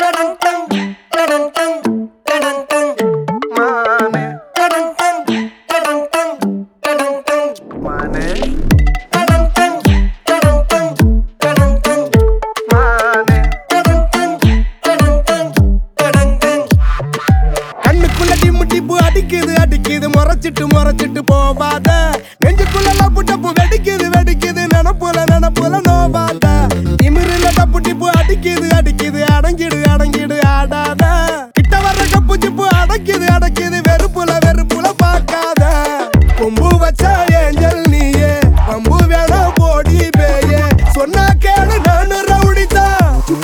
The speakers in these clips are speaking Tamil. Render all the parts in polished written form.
முறைச்சிட்டு போவாத நெஞ்சுக்குள்ள லப்பு டப்பு வெடிக்குது நினப்புல நோவாத திமிருல டப்பு டிப்பு அடிக்குது அடங்கிடு ஆடாத கிட்ட வர்ற கப்பு சிப்பு அடக்குது வெறுப்புல பார்க்காத கொம்பு வச்ச ஏஞ்சல் நீயே பம்பு வேணா போடி பேயே சொன்னா கேளு நானு ரவுடிதான்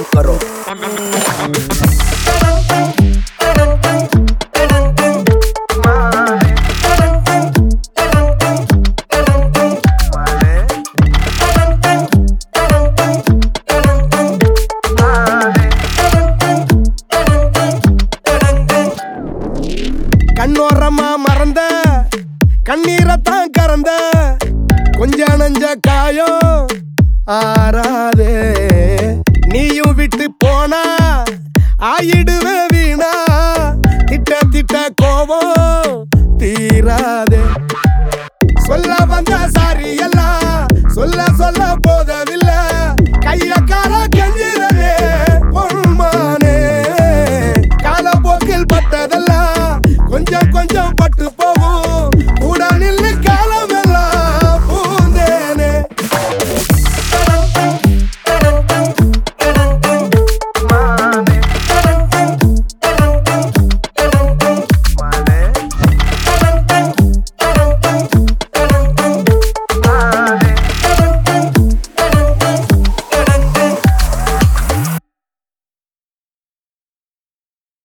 கண்ணோரமா மறந்த கண்ணீரத்தான் கறந்த கொஞ்ச நஞ்ச காயம் ஆறாதே நீயும் விட்டு போனா ஆயிடுவே வீணா திட்ட கோபம் தீராதே சொல்ல வந்த சாரி எல்லாம் சொல்ல போதவே